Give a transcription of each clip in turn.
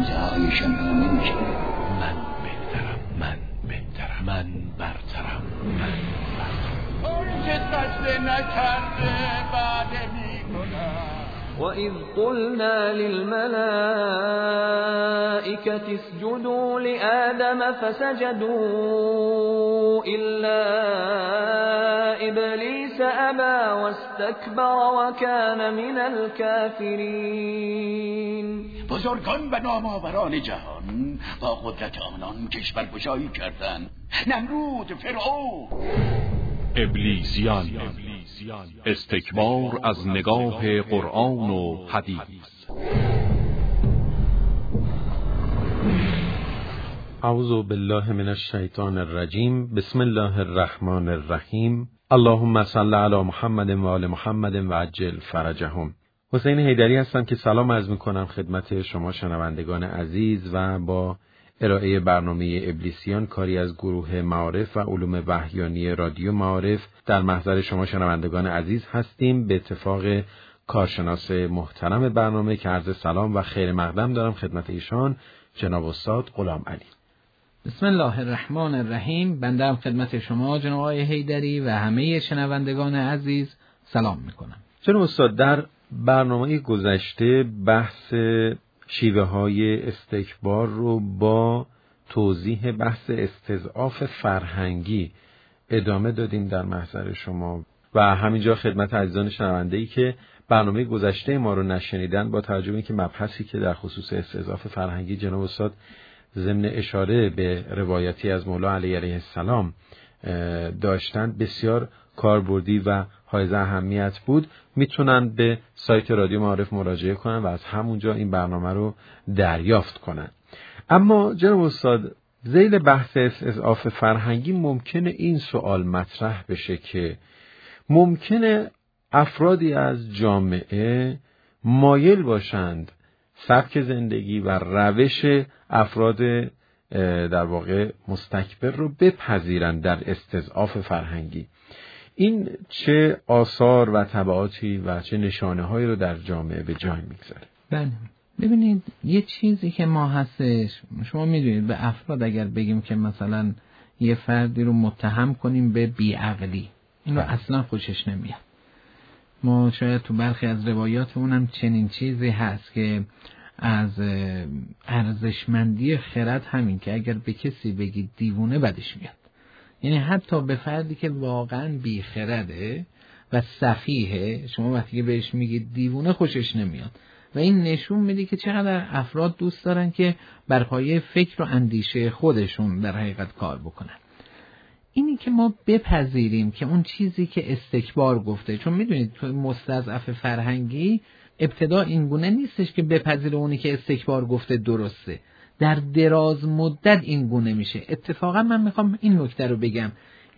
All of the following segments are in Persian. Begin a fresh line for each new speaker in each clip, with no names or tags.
موزه هایشان را نمیشه.
من بهترم، من بهترم، من برترم، من برترم.
اون که سجده نکرده بعد میکنم.
وَإِذْ قُلْنَا لِلْمَلَائِكَةِ اسْجُدُوا لِآدَمَ فَسَجَدُوا إِلَّا إِبْلِيسَ أَبَى وَاسْتَكْبَرَ وَكَانَ مِنَ الْكَافِرِينَ.
بزرگان و نامآوران جهان با قدرت آنان کشورگشایی کردند. نمرود، فرعون،
ابلیسیان، استکبار از نگاه قرآن و حدیث.
اعوذ بالله من الشیطان الرجیم. بسم الله الرحمن الرحیم. اللهم صل علی محمد و آل محمد و عجل فرجهم. حسین حیدری هستم که سلام عرض می‌کنم خدمت شما شنوندگان عزیز و با ارائه برنامه ابلیسیان، کاری از گروه معارف و علوم وحیانی رادیو معارف، در محضر شما شنوندگان عزیز هستیم. به اتفاق کارشناس محترم برنامه که عرض سلام و خیر مقدم دارم خدمت ایشان، جناب استاد غلام علی.
بسم الله الرحمن الرحیم. بنده هم خدمت شما جناب آقای حیدری و همه شنوندگان عزیز سلام میکنم.
جناب استاد، در برنامه گذشته بحث شیوه های استکبار رو با توضیح بحث استضعاف فرهنگی ادامه دادیم در محضر شما و همینجا خدمت عزیزان شنونده‌ای که برنامه گذشته ما رو نشنیدن، با توجه به اینکه مبحثی که در خصوص استضعاف فرهنگی جناب استاد ضمن اشاره به روایتی از مولا علی علیه السلام داشتند بسیار کاربردی و حائز اهمیت بود، میتونن به سایت رادیو معارف مراجعه کنن و از همونجا این برنامه رو دریافت کنن. اما جناب استاد، ذیل بحث استضعاف فرهنگی ممکنه این سوال مطرح بشه که ممکنه افرادی از جامعه مایل باشند سبک زندگی و روش افراد در واقع مستکبر رو بپذیرند در استضعاف فرهنگی. این چه آثار و تبعاتی و چه نشانه‌هایی رو در جامعه به جای میگذاره؟
بله، ببینید یه چیزی که ما هستش، شما میدونید به افراد اگر بگیم که مثلا یه فردی رو متهم کنیم به بیعقلی، این رو اصلا خوشش نمیاد. ما شاید تو برخی از روایاتمون هم چنین چیزی هست که از ارزشمندی خرد همین که اگر به کسی بگید دیوونه بدش میاد. یعنی حتی به فردی که واقعا بیخرده و سفیهه، شما وقتی که بهش میگید دیوونه خوشش نمیاد و این نشون میده که چقدر افراد دوست دارن که بر پایه فکر و اندیشه خودشون در حقیقت کار بکنن. اینی که ما بپذیریم که اون چیزی که استکبار گفته، چون میدونید تو مستضعف فرهنگی ابتدا این گونه نیستش که بپذیره اونی که استکبار گفته درسته، در دراز مدت این گونه میشه. اتفاقا من میخوام این نکته رو بگم،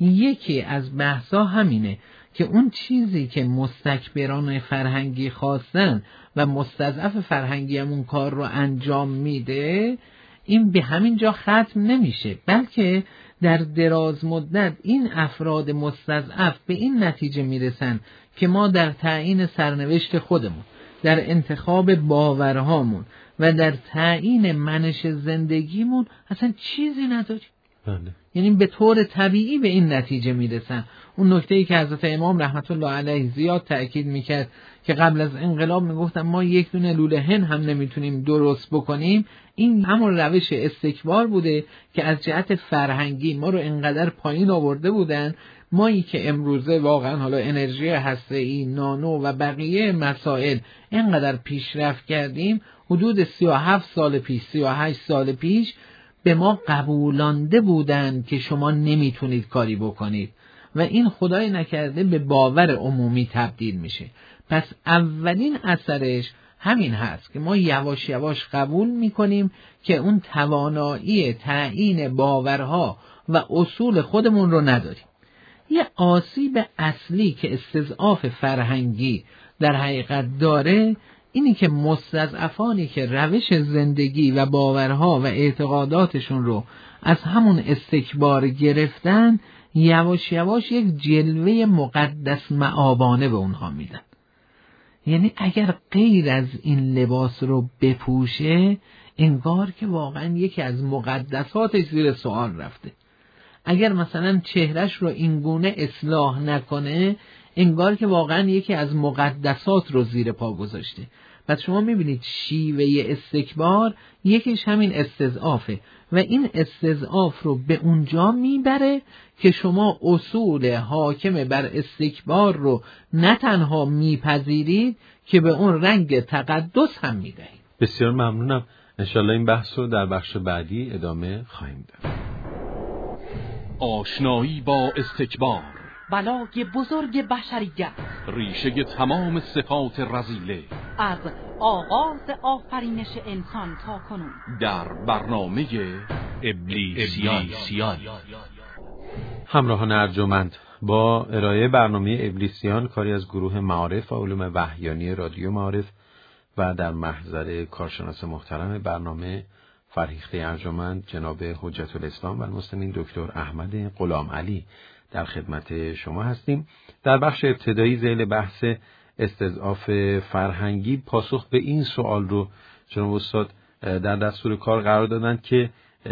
یکی از بحثا همینه که اون چیزی که مستکبران فرهنگی خواستن و مستضعف فرهنگی همون کار رو انجام میده، این به همین جا ختم نمیشه، بلکه در دراز مدت این افراد مستضعف به این نتیجه میرسن که ما در تعیین سرنوشت خودمون، در انتخاب باورهامون و در تعیین منش زندگیمون اصلا چیزی نداریم.
بله.
یعنی به طور طبیعی به این نتیجه میرسن. اون نکته‌ای که حضرت امام رحمت الله علیه زیاد تأکید میکرد که قبل از انقلاب میگفتن ما یک دونه لوله هن هم نمیتونیم درست بکنیم، این همون روش استکبار بوده که از جهت فرهنگی ما رو انقدر پایین آورده بودن. مایی که امروزه واقعا حالا انرژی هسته‌ای، نانو و بقیه مسائل اینقدر پیشرفت کردیم، حدود 37 سال پیش 38 سال پیش به ما قبولانده بودن که شما نمیتونید کاری بکنید و این خدای نکرده به باور عمومی تبدیل میشه. پس اولین اثرش همین هست که ما یواش یواش قبول میکنیم که اون توانایی تعیین باورها و اصول خودمون رو نداریم. یه آسیب اصلی که استضعاف فرهنگی در حقیقت داره اینی که مستضعفانی که روش زندگی و باورها و اعتقاداتشون رو از همون استکبار گرفتن، یواش یواش یک جلوه مقدس مآبانه به اونها میدن. یعنی اگر غیر از این لباس رو بپوشه، انگار که واقعا یکی از مقدساتش زیر سوال رفته. اگر مثلا چهرش رو اینگونه اصلاح نکنه، انگار که واقعا یکی از مقدسات رو زیر پا گذاشته. پس شما میبینید شیوه استکبار یکیش همین استضعافه و این استضعاف رو به اونجا میبره که شما اصول حاکم بر استکبار رو نه تنها میپذیرید که به اون رنگ تقدس هم میدهید.
بسیار ممنونم. انشالله این بحث رو در بخش بعدی ادامه خواهیم داد.
آشنایی با استکبار،
بلای بزرگ بشریت،
ریشه تمام صفات رذیله،
از آغاز آفرینش انسان تا کنون،
در برنامه ابلیسیان.
همراهان ارجمند، با ارائه برنامه ابلیسیان، کاری از گروه معارف و علوم وحیانی رادیو معارف و در محضر کارشناس محترم برنامه فرهیخته ارجمند جناب حجت الاسلام و المسلمین دکتر احمد غلام علی در خدمت شما هستیم. در بخش ابتدایی ذیل بحث استضعاف فرهنگی پاسخ به این سوال رو جناب استاد در دستور کار قرار دادن که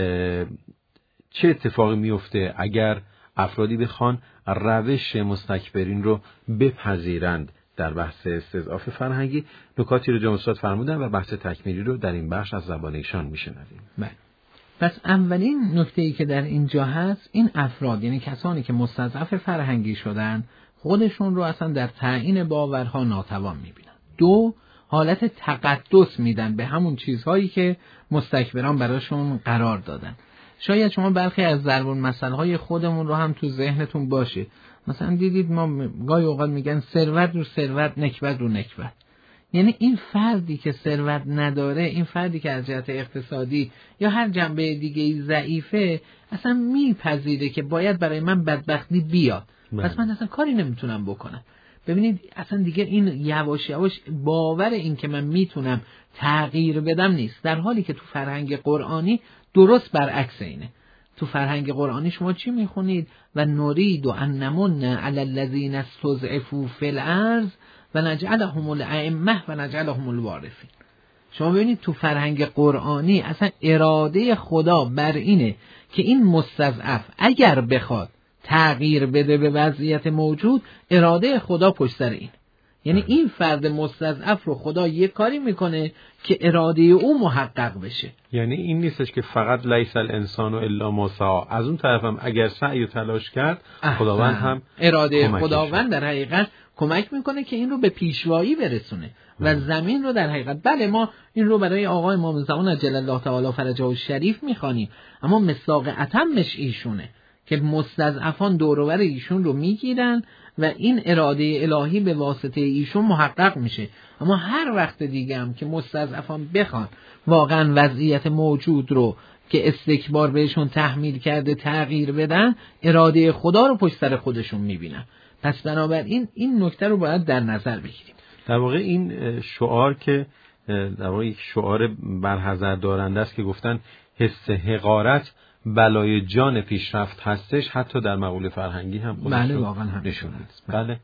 چه اتفاقی میفته اگر افرادی بخوان روش مستکبرین رو بپذیرند در بحث استضعاف فرهنگی. نکاتی رو جناب استاد فرمودن و بحث تکمیلی رو در این بخش از زبان ایشان میشنویم.
بله. پس اولین نکته‌ای که در اینجا هست، این افراد یعنی کسانی که مستضعف فرهنگی شدن خودشون رو اصلا در تعیین باورها ناتوان میبینن. دو، حالت تقدس میدن به همون چیزهایی که مستکبران براشون قرار دادن. شاید شما برخی از ضرب المثل‌های خودمون رو هم تو ذهنتون باشه. مثلا دیدید ما گاهی اوقات میگن ثروت رو ثروت، نکبت رو نکبت. یعنی این فردی که ثروت نداره، این فردی که از جهت اقتصادی یا هر جنبه دیگه‌ای ضعیفه، اصلا میپذیره که باید برای من بدبختی بیاد. پس من اصلا کاری نمیتونم بکنم. ببینید اصلا دیگه این یواش یواش باور این که من میتونم تغییر بدم نیست، در حالی که تو فرهنگ قرآنی درست برعکس اینه. تو فرهنگ قرآنی شما چی میخونید؟ و نرید ان نمن علی الذین استضعفوا فی الارض و نجعلهم الائمه و نجعلهم الوارثین. شما ببینید تو فرهنگ قرآنی اصلا اراده خدا بر اینه که این مستضعف اگر بخواد تغییر بده به وضعیت موجود، اراده خدا پشت سر این. یعنی این فرد مستضعف رو خدا یه کاری میکنه که اراده او محقق بشه.
یعنی این نیستش که فقط لیس الانسان الا ما سعی، از اون طرف هم اگر سعی و تلاش کرد خداوند هم
اراده خداوند در حقیقت کمک میکنه که این رو به پیشوایی برسونه و زمین رو در حقیقت، بله ما این رو برای آقا امام زمان عجل الله تعالی فرجه الشریف میخوانیم، اما مصداق اتمش ایشونه که مستضعفان دور و بر ایشون رو میگیرن و این اراده الهی به واسطه ایشون محقق میشه. اما هر وقت دیگه هم که مستضعفان بخوان واقعا وضعیت موجود رو که استکبار بهشون تحمیل کرده تغییر بدن، اراده خدا رو پشت سر خودشون میبینن. پس بنابراین این نکته رو باید در نظر بگیریم.
در واقع این شعار که در واقع یک شعار برحذر دارنده است که گفتن حس حقارت بلای جان پیشرفت هستش، حتی در مقوله فرهنگی هم
بله واقعا هم
نشون است. بله.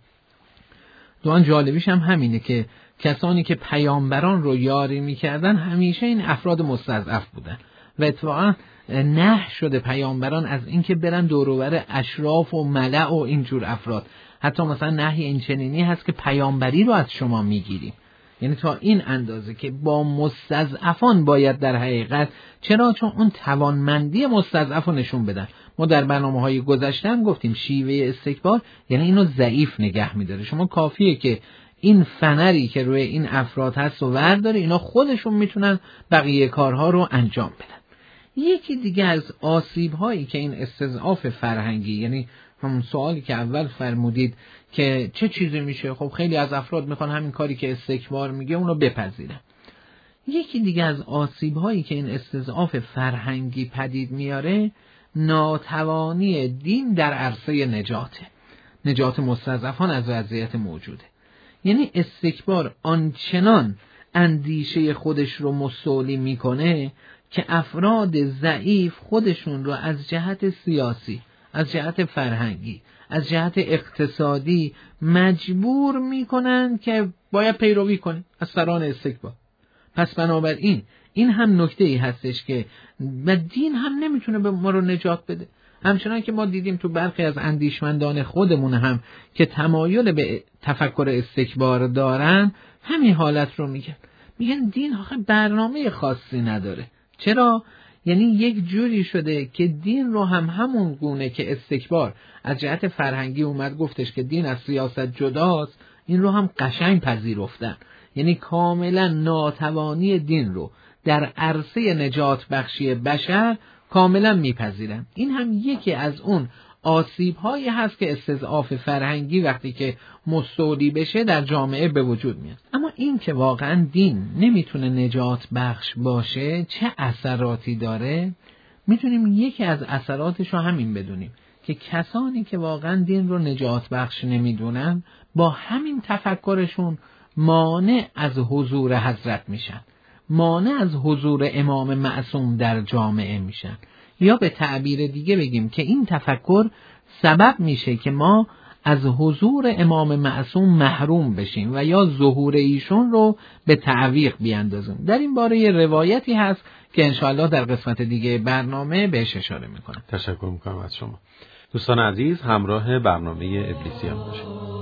دوان جالبیش هم همینه که کسانی که پیامبران رو یاری میکردن همیشه این افراد مستضعف بودن و اتفاقا نه شده پیامبران از اینکه برن دور و بر اشراف و ملأ و اینجور افراد. حتی مثلا نهی این چنینی هست که پیامبری رو از شما میگیریم. یعنی تا این اندازه که با مستضعفان باید در حقیقت، چرا؟ چون اون توانمندی مستضعف رو نشون بدن. ما در برنامه‌های گذشته هم گفتیم شیوه استکبار یعنی اینو ضعیف نگه می‌داره. شما کافیه که این فنری که روی این افراد هست و ورداره، اینا خودشون میتونن بقیه کارها رو انجام بدن. یکی دیگه از آسیب‌هایی که این استضعاف فرهنگی، یعنی همون سوالی که اول فرمودید که چه چیزی میشه، خب خیلی از افراد میخوان همین کاری که استکبار میگه اونو بپذیرن. یکی دیگه از آسیب‌هایی که این استضعاف فرهنگی پدید میاره، ناتوانی دین در عرصه نجات مستضعفان از وضعیت موجوده. یعنی استکبار آنچنان اندیشه خودش رو مستولی میکنه که افراد ضعیف خودشون رو از جهت سیاسی، از جهت فرهنگی، از جهت اقتصادی مجبور میکنن که باید پیروی کنن از سران استکبار. پس بنابراین این هم نکته‌ای هستش که و دین هم نمیتونه به ما رو نجات بده. همچنان که ما دیدیم تو برخی از اندیشمندان خودمون هم که تمایل به تفکر استکبار دارن، همین حالت رو میگن دین آخه برنامه خاصی نداره. چرا؟ یعنی یک جوری شده که دین رو همون گونه که استکبار از جهت فرهنگی اومد گفتش که دین از سیاست جداست، این رو هم قشنگ پذیرفتن. یعنی کاملا ناتوانی دین رو در عرصه نجات بخشی بشر کاملا میپذیرن. این هم یکی از اون آسیب‌هایی هست که استضعاف فرهنگی وقتی که مستولی بشه در جامعه به وجود میاد. اما این که واقعا دین نمیتونه نجات بخش باشه چه اثراتی داره؟ میتونیم یکی از اثراتش رو همین بدونیم که کسانی که واقعا دین رو نجات بخش نمیدونن با همین تفکرشون مانع از حضور حضرت میشن، مانع از حضور امام معصوم در جامعه میشن. یا به تعبیر دیگه بگیم که این تفکر سبب میشه که ما از حضور امام معصوم محروم بشیم و یا ظهور ایشون رو به تعویق بیاندازیم. در این باره روایتی هست که انشاءالله در قسمت دیگه برنامه بهش اشاره میکنم.
تشکر میکنم از شما. دوستان عزیز، همراه برنامه ابلیسیان باشید.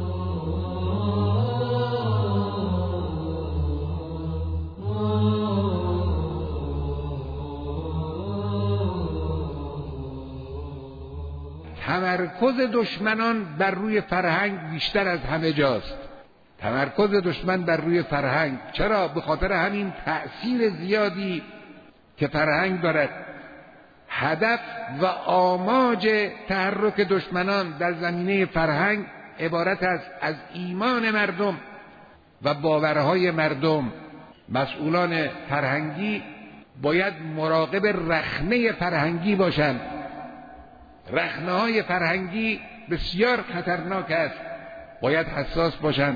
تمرکز دشمنان بر روی فرهنگ بیشتر از همه جاست. تمرکز دشمن بر روی فرهنگ. چرا؟ به خاطر همین تأثیر زیادی که فرهنگ دارد. هدف و آماج تحرک دشمنان در زمینه فرهنگ عبارت است از ایمان مردم و باورهای مردم. مسئولان فرهنگی باید مراقب رخنه فرهنگی باشند. رخنه‌های فرهنگی بسیار خطرناک است، باید حساس باشند.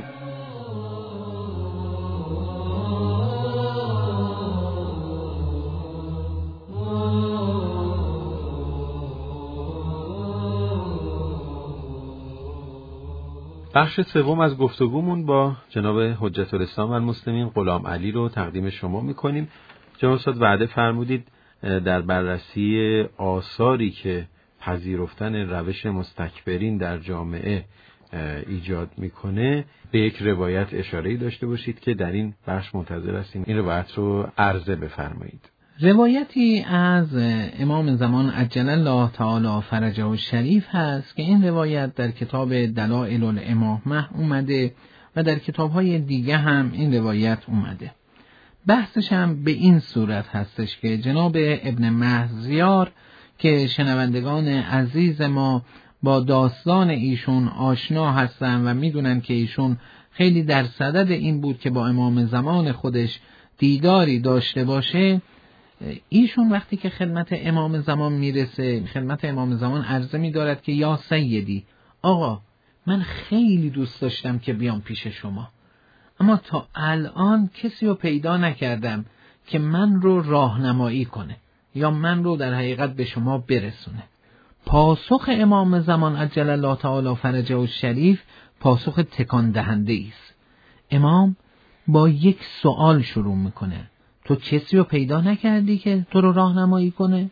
بخش سوم از گفتگومون با جناب حجت الاسلام و المسلمین غلام علی رو تقدیم شما میکنیم. جناب استاد وعده فرمودید در بررسی آثاری که پذیرفتن روش مستکبرین در جامعه ایجاد میکنه به یک روایت اشاره‌ای داشته باشید که در این بخش منتظر هستیم. این روایت رو عرضه بفرمایید.
روایتی از امام زمان عجل الله تعالی فرجه الشریف هست که این روایت در کتاب دلائل الامامه اومده و در کتاب‌های دیگه هم این روایت اومده. بحثش هم به این صورت هستش که جناب ابن مهزیار که شنوندگان عزیز ما با داستان ایشون آشنا هستن و میدونن که ایشون خیلی در صدد این بود که با امام زمان خودش دیداری داشته باشه. ایشون وقتی که خدمت امام زمان میرسه، خدمت امام زمان عرضه می‌دارد که یا سیدی، آقا من خیلی دوست داشتم که بیام پیش شما، اما تا الان کسی رو پیدا نکردم که من رو راهنمایی کنه یا من رو در حقیقت به شما برسونه. پاسخ امام زمان عجل الله تعالی فرجه الشریف پاسخ تکان دهنده است. امام با یک سوال شروع میکنه: تو کسی رو پیدا نکردی که تو رو راهنمایی کنه؟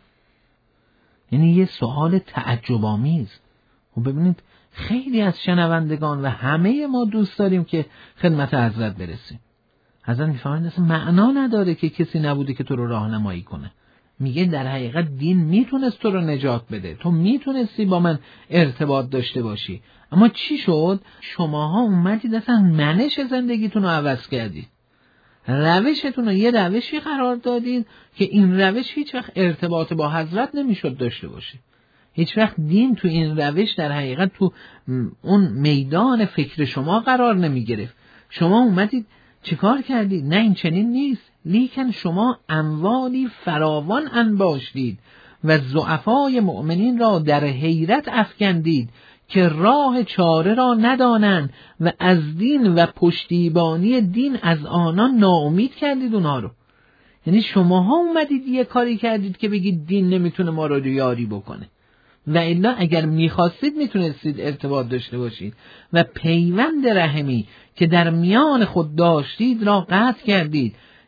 یعنی یه سوال تعجب آمیز. و ببینید خیلی از شنوندگان و همه ما دوست داریم که خدمت حضرت برسیم. حضرت میفرمایند اصلا معنا نداره که کسی نبوده که تو رو راهنمایی کنه. میگه در حقیقت دین میتونست تو رو نجات بده، تو میتونستی با من ارتباط داشته باشی، اما چی شد؟ شماها اومدید اصلا منش زندگیتون رو عوض کردید، روشتون رو یه روشی قرار دادید که این روش هیچ وقت ارتباط با حضرت نمیشد داشته باشه. هیچ وقت دین تو این روش در حقیقت تو اون میدان فکر شما قرار نمی گرفت. شما اومدید چیکار کردید؟ نه این چنین نیست، لیکن شما اموالی فراوان انباشتید و ضعفای مؤمنین را در حیرت افکندید که راه چاره را ندانند و از دین و پشتیبانی دین از آنان ناامید کردید اونها رو. یعنی شماها اومدید یه کاری کردید که بگید دین نمیتونه ما رو یاری بکنه، و الا اگر میخواستید میتونستید ارتباط داشته باشید و پیوند رحمی که در میان خود داشتید را قطع کردید.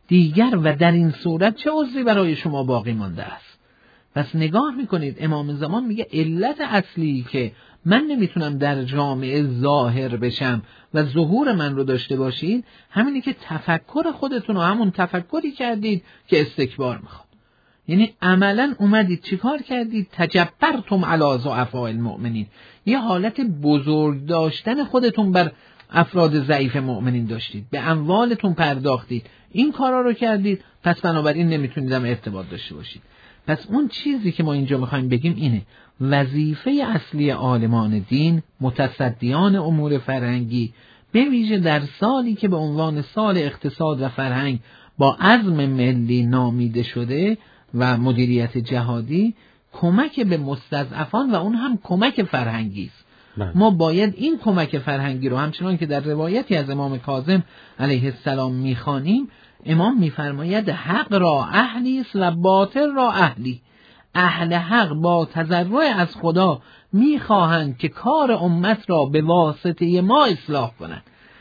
دیگر و در این صورت چه عذری برای شما باقی مانده است؟ پس نگاه میکنید امام زمان میگه علت اصلی که من نمیتونم در جامعه ظاهر بشم و ظهور من رو داشته باشید همینی که تفکر خودتون رو همون تفکری کردید که استکبار میخواد. یعنی عملا اومدید چیکار کردید؟ تجبرتم علی ضعفاء المؤمنین، یه حالت بزرگ داشتن خودتون بر افراد ضعیف مؤمنین داشتید، به اموالتون پرداختید، این کارا رو کردید، پس بنابراین نمیتونید هم ارتباط داشته باشید. پس اون چیزی که ما اینجا میخوایم بگیم اینه، وظیفه اصلی عالمان دین، متصدیان امور فرهنگی، به ویژه در سالی که به عنوان سال اقتصاد و فرهنگ با عزم ملی نامیده شده و مدیریت جهادی، کمک به مستضعفان و اون هم کمک فرهنگی است. ما باید این کمک فرهنگی رو همچنان که در روایتی از امام کاظم علیه السلام میخوانیم، امام میفرماید حق را اهلی است و باطل را اهلی. اهل حق با تضرع از خدا میخواهند که کار امت را به واسطه ما اصلاح کنند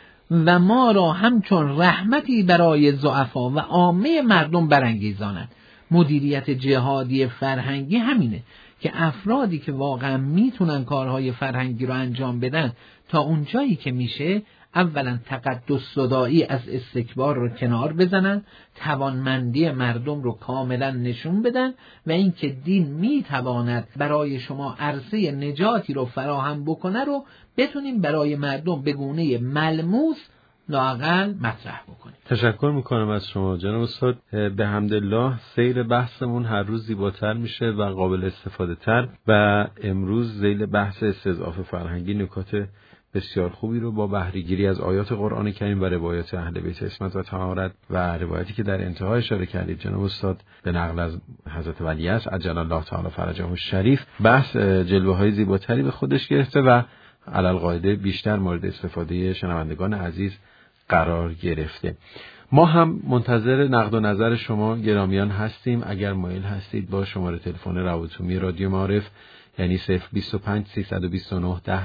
و ما را همچون رحمتی برای ضعفا و عامه مردم برانگیزانند. مدیریت جهادی فرهنگی همینه که افرادی که واقعا میتونن کارهای فرهنگی رو انجام بدن تا اونجایی که میشه اولا تقدس صدایی از استکبار رو کنار بزنن، توانمندی مردم رو کاملا نشون بدن و اینکه دین میتواند برای شما عرصه نجاتی رو فراهم بکنه رو بتونیم برای مردم به گونه ملموس لااقل مطرح بکنیم.
تشکر میکنم از شما جناب استاد. به حمدالله سیر بحثمون هر روز زیباتر میشه و قابل استفاده تر و امروز ذیل بحث استضعاف فرهنگی نکات بسیار خوبی رو با بهره‌گیری از آیات قرآن کریم و روایات اهل بیت عصمت و طهارت و روایتی که در انتها اشاره کردید جناب استاد به نقل از حضرت ولیعصر عجل الله تعالی فرجه الشریف، بحث جلوه‌های زیباتری به خودش گرفته و علل قاعده بیشتر مورد استفاده شنوندگان عزیز قرار گرفته. ما هم منتظر نقد و نظر شما گرامیان هستیم. اگر مایل هستید با شماره تلفن روابط‌عمومی رادیو معارف یعنی 025 329 10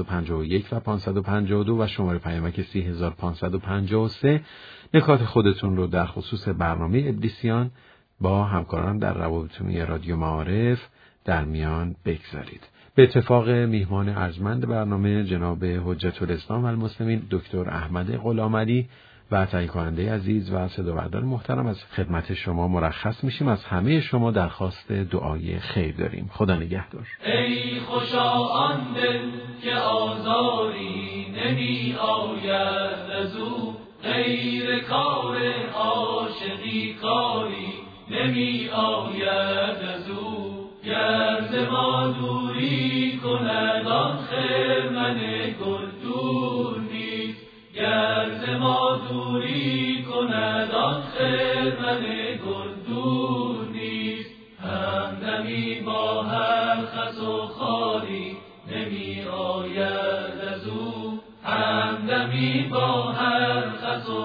551 و 552 و شماره پیامک 3553 نکات خودتون رو در خصوص برنامه ابلیسیان با همکاران در روابط‌عمومی رادیو معارف در میان بگذارید. به اتفاق میهمان ارجمند برنامه جناب حجت الاسلام و المسلمین دکتر احمد غلامعلی و تهیه کننده عزیز و صدابردار محترم از خدمت شما مرخص میشیم. از همه شما درخواست دعای خیر داریم. خدا نگهدار.
ای خوشا آن دل که آزاری نمی آید از او، غیر کار عاشقی کاری نمی آید از او. گر ز ما دوری کند آن خرمن گل دور نیست، گر ز ما دوری کند آن خرمن گل دور نیست. همدمی با هر خس و خاری نمی آید از او، همدمی با هر خس و